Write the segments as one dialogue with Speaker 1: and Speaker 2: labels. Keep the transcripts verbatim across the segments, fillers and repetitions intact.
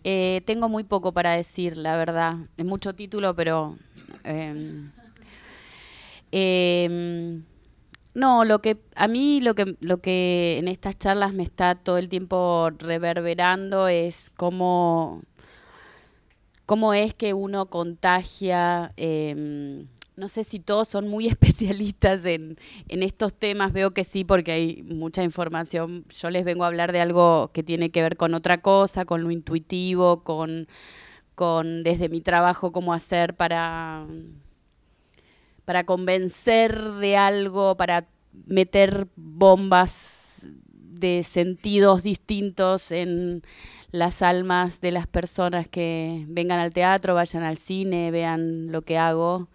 Speaker 1: Eh, tengo muy poco para decir, la verdad. Es mucho título, pero... Eh, eh, no, lo que a mí lo que lo que en estas charlas me está todo el tiempo reverberando es cómo cómo es que uno contagia. Eh, no sé si todos son muy especialistas en, en estos temas, veo que sí porque hay mucha información. Yo les vengo a hablar de algo que tiene que ver con otra cosa, con lo intuitivo, con, con desde mi trabajo cómo hacer para, para convencer de algo, para meter bombas de sentidos distintos en las almas de las personas que vengan al teatro, vayan al cine, vean lo que hago.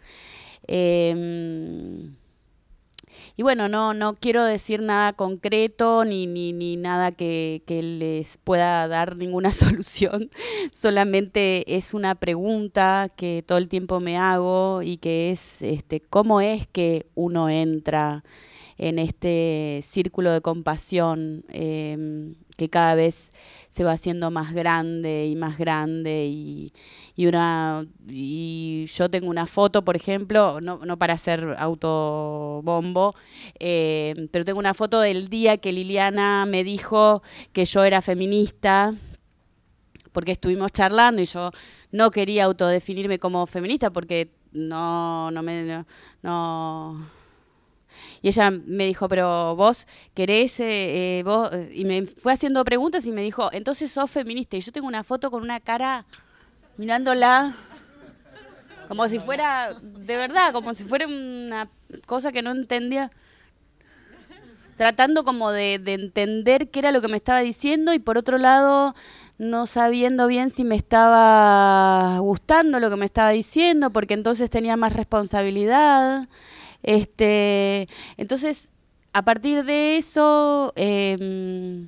Speaker 1: Eh, y bueno, no, no quiero decir nada concreto ni, ni, ni nada que, que les pueda dar ninguna solución. Solamente es una pregunta que todo el tiempo me hago y que es este, ¿cómo es que uno entra en este círculo de compasión eh, que cada vez se va haciendo más grande y más grande y, y una y yo tengo una foto, por ejemplo, no, no para hacer autobombo, eh, pero tengo una foto del día que Liliana me dijo que yo era feminista, porque estuvimos charlando y yo no quería autodefinirme como feminista porque no, no me... no, no y ella me dijo, pero vos querés, eh, vos, y me fue haciendo preguntas y me dijo, entonces sos feminista. Y yo tengo una foto con una cara mirándola como si fuera, de verdad, como si fuera una cosa que no entendía. Tratando como de, de entender qué era lo que me estaba diciendo y por otro lado no sabiendo bien si me estaba gustando lo que me estaba diciendo porque entonces tenía más responsabilidad. Este, entonces, a partir de eso, eh,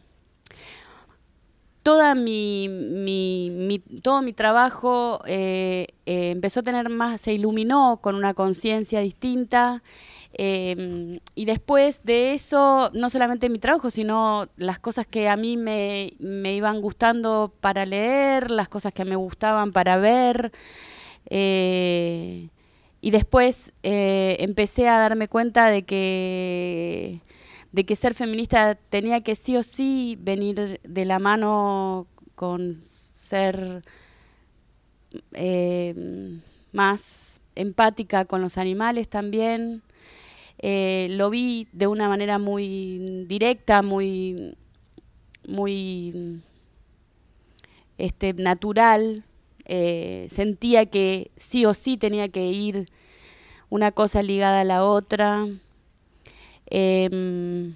Speaker 1: toda mi, mi, mi, todo mi trabajo eh, eh, empezó a tener más, se iluminó con una conciencia distinta. Eh, y después de eso, no solamente mi trabajo, sino las cosas que a mí me, me iban gustando para leer, las cosas que me gustaban para ver. Eh, y después eh, empecé a darme cuenta de que, de que ser feminista tenía que sí o sí venir de la mano con ser eh, más empática con los animales también. Eh, lo vi de una manera muy directa, muy, muy este, natural. Eh, sentía que sí o sí tenía que ir una cosa ligada a la otra. Eh,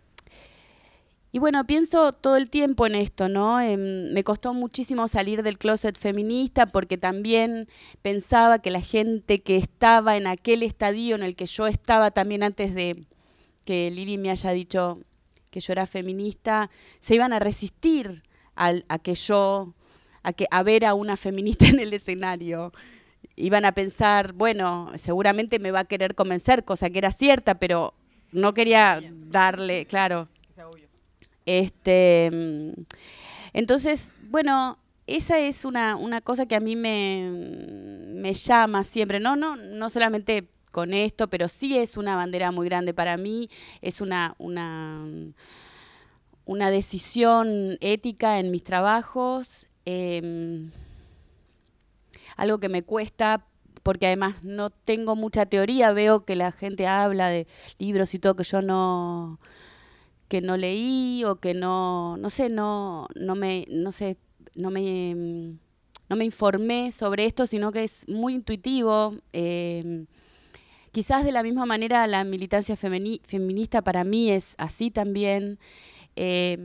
Speaker 1: y bueno, pienso todo el tiempo en esto, ¿no? Eh, me costó muchísimo salir del closet feminista porque también pensaba que la gente que estaba en aquel estadio en el que yo estaba también antes de que Lili me haya dicho que yo era feminista, se iban a resistir a, a que yo, a, que, a ver a una feminista en el escenario. Iban a pensar, bueno, seguramente me va a querer convencer, cosa que era cierta, pero no quería darle, claro. Este, entonces, bueno, esa es una, una cosa que a mí me, me llama siempre, no, no, no solamente con esto, pero sí es una bandera muy grande para mí, es una, una, una decisión ética en mis trabajos, eh, algo que me cuesta porque además no tengo mucha teoría, veo que la gente habla de libros y todo que yo no que no leí o que no no sé, no no me no sé, no me no me informé sobre esto, sino que es muy intuitivo. Eh, quizás de la misma manera la militancia femeni- feminista para mí es así también. Eh,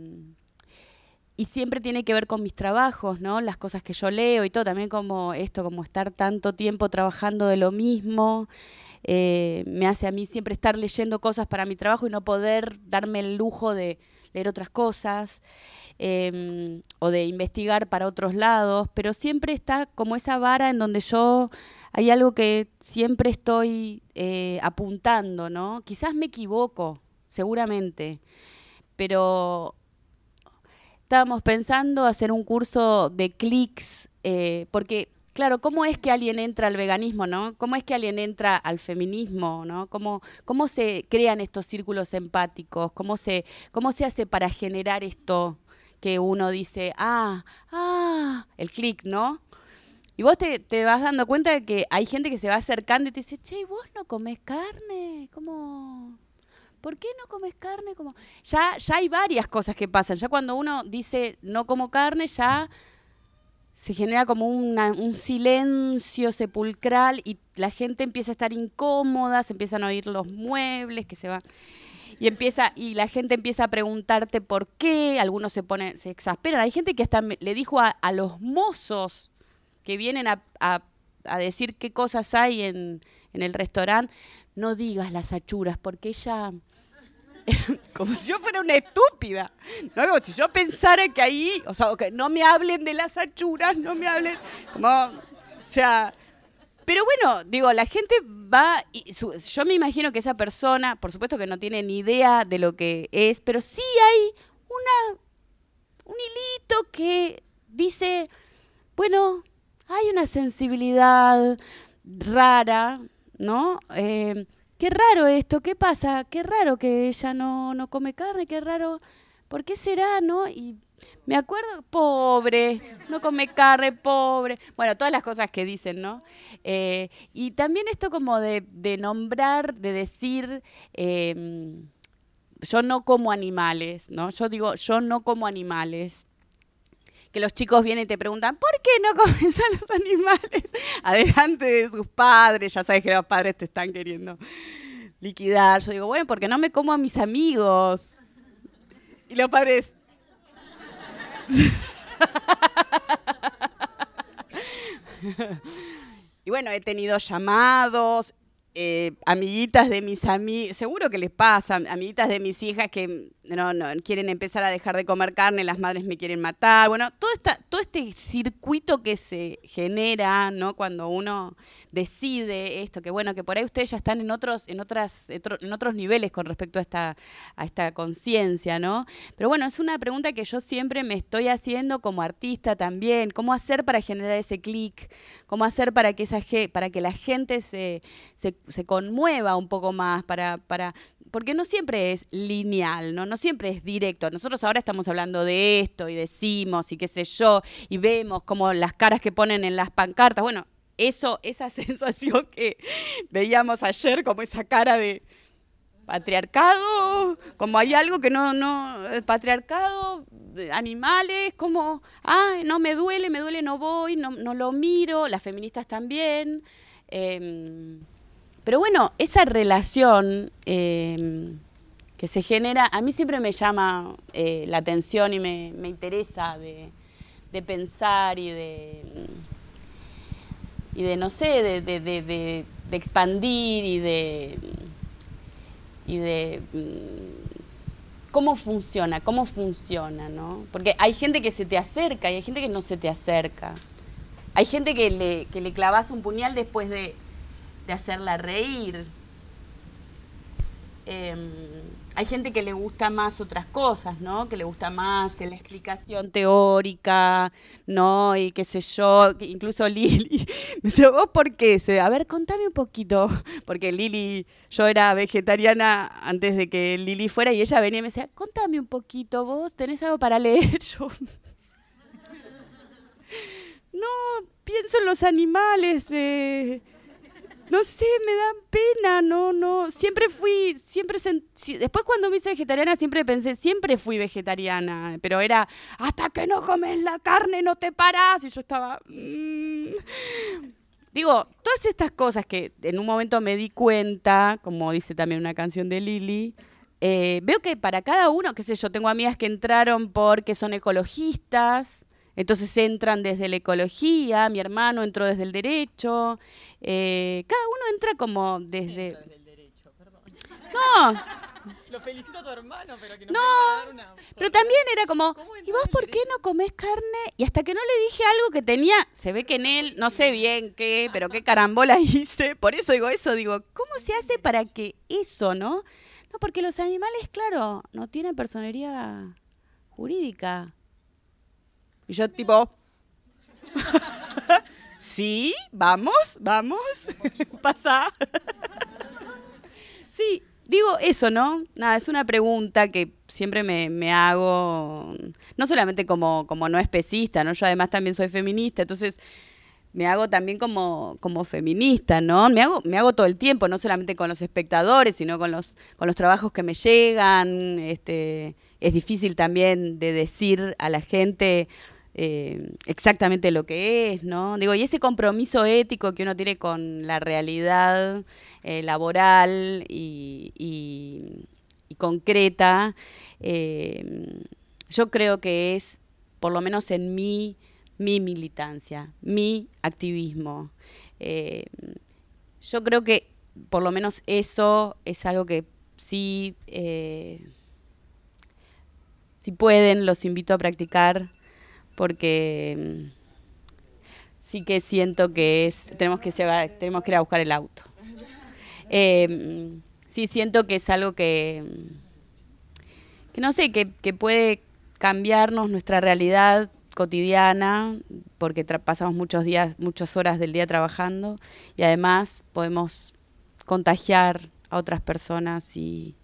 Speaker 1: y siempre tiene que ver con mis trabajos, ¿no? Las cosas que yo leo y todo, también como esto, como estar tanto tiempo trabajando de lo mismo, eh, me hace a mí siempre estar leyendo cosas para mi trabajo y no poder darme el lujo de leer otras cosas eh, o de investigar para otros lados, pero siempre está como esa vara en donde yo, hay algo que siempre estoy eh, apuntando, ¿no? Quizás me equivoco, seguramente, pero estábamos pensando hacer un curso de clics, eh, porque, claro, ¿cómo es que alguien entra al veganismo, no? ¿Cómo es que alguien entra al feminismo, no? ¿Cómo, cómo se crean estos círculos empáticos? ¿Cómo se, cómo se hace para generar esto que uno dice, ah, ah, el clic, ¿no? Y vos te, te vas dando cuenta de que hay gente que se va acercando y te dice, che, ¿vos no comés carne? ¿Cómo? ¿Por qué no comes carne? Como ya, ya hay varias cosas que pasan. Ya cuando uno dice no como carne, ya se genera como una, un silencio sepulcral y la gente empieza a estar incómoda, se empiezan a oír los muebles que se van. Y empieza y la gente empieza a preguntarte por qué, algunos se ponen, se exasperan. Hay gente que hasta me, le dijo a, a los mozos que vienen a, a, a decir qué cosas hay en, en el restaurante, no digas las achuras, porque ella... como si yo fuera una estúpida, ¿no? Como si yo pensara que ahí, o sea, que no me hablen de las achuras, no me hablen, como, o sea, pero bueno, digo, la gente va, y su, yo me imagino que esa persona, por supuesto que no tiene ni idea de lo que es, pero sí hay una, un hilito que dice, bueno, hay una sensibilidad rara, ¿no? Eh, Qué raro esto, ¿qué pasa? Qué raro que ella no, no come carne, qué raro. ¿Por qué será, no? Y me acuerdo, pobre, no come carne, pobre. Bueno, todas las cosas que dicen, ¿no? Eh, y también esto como de, de nombrar, de decir, eh, yo no como animales, ¿no? Yo digo, yo no como animales. Que los chicos vienen y te preguntan, ¿por qué no comes a los animales? Adelante de sus padres, ya sabes que los padres te están queriendo liquidar. Yo digo, bueno, porque no me como a mis amigos. Y los padres... Y bueno, he tenido llamados, eh, amiguitas de mis amigas, seguro que les pasa, amiguitas de mis hijas que no, no quieren empezar a dejar de comer carne, las madres me quieren matar. Bueno, todo, esta, todo este circuito que se genera, ¿no? Cuando uno decide esto, que bueno, que por ahí ustedes ya están en otros, en otras, en otros niveles con respecto a esta, a esta conciencia, ¿no? Pero bueno, es una pregunta que yo siempre me estoy haciendo como artista también. ¿Cómo hacer para generar ese clic? ¿Cómo hacer para que esa para que la gente se, se, se conmueva un poco más? Para, para, porque no siempre es lineal, ¿no? No siempre es directo. Nosotros ahora estamos hablando de esto y decimos y qué sé yo, y vemos como las caras que ponen en las pancartas. Bueno, eso, esa sensación que veíamos ayer, como esa cara de patriarcado, como hay algo que no, no, patriarcado, animales, como, ay, no, me duele, me duele, no voy, no, no lo miro, las feministas también. Eh, pero bueno, esa relación eh, que se genera, a mí siempre me llama eh, la atención y me, me interesa de, de pensar y de, y de no sé, de, de, de, de, de expandir y de... y de mmm, cómo funciona, cómo funciona, ¿no? Porque hay gente que se te acerca y hay gente que no se te acerca. Hay gente que le, que le clavas un puñal después de, de hacerla reír. Eh, hay gente que le gusta más otras cosas, ¿no? Que le gusta más la explicación teórica, ¿no? Y qué sé yo, incluso Lili. Me dice, ¿vos por qué? A ver, contame un poquito. Porque Lili, yo era vegetariana antes de que Lili fuera y ella venía y me decía, contame un poquito, ¿vos tenés algo para leer? Yo... no, pienso en los animales, eh... no sé, me dan pena, no, no, siempre fui, siempre, sent- después cuando me hice vegetariana siempre pensé, siempre fui vegetariana, pero era, hasta que no comes la carne no te parás, y yo estaba, mmm. Digo, todas estas cosas que en un momento me di cuenta, como dice también una canción de Lili, eh, veo que para cada uno, qué sé yo, tengo amigas que entraron porque son ecologistas, entonces entran desde la ecología, mi hermano entró desde el derecho, eh, cada uno entra como desde...
Speaker 2: Entra desde el derecho, perdón.
Speaker 1: No.
Speaker 2: Lo felicito a tu hermano, pero que nos
Speaker 1: no,
Speaker 2: venga a dar una...
Speaker 1: pero también era como, ¿y vos por qué no comés carne? Y hasta que no le dije algo que tenía, se ve que en él, no sé bien qué, pero qué carambola hice, por eso digo eso, digo, ¿cómo se hace para que eso, no? No, porque los animales, claro, no tienen personería jurídica. Y yo tipo, sí, vamos, vamos, pasa. Sí, digo eso, ¿no? Nada, es una pregunta que siempre me, me hago, no solamente como, como no especista, ¿no? Yo además también soy feminista, entonces me hago también como, como feminista, ¿no? Me hago, me hago todo el tiempo, no solamente con los espectadores, sino con los, con los trabajos que me llegan. Este, es difícil también de decir a la gente eh, exactamente lo que es, ¿no? Digo, y ese compromiso ético que uno tiene con la realidad eh, laboral y, y, y concreta, eh, yo creo que es, por lo menos en mí, mi militancia, mi activismo. Eh, yo creo que por lo menos eso es algo que sí, eh, si pueden, los invito a practicar, porque sí que siento que es, tenemos que llevar, tenemos que ir a buscar el auto. Eh, sí siento que es algo que, que no sé, que, que puede cambiarnos nuestra realidad cotidiana, porque tra- pasamos muchos días, muchas horas del día trabajando, y además podemos contagiar a otras personas si,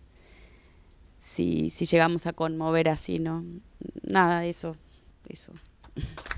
Speaker 1: si, si llegamos a conmover así, ¿no? Nada, eso, eso.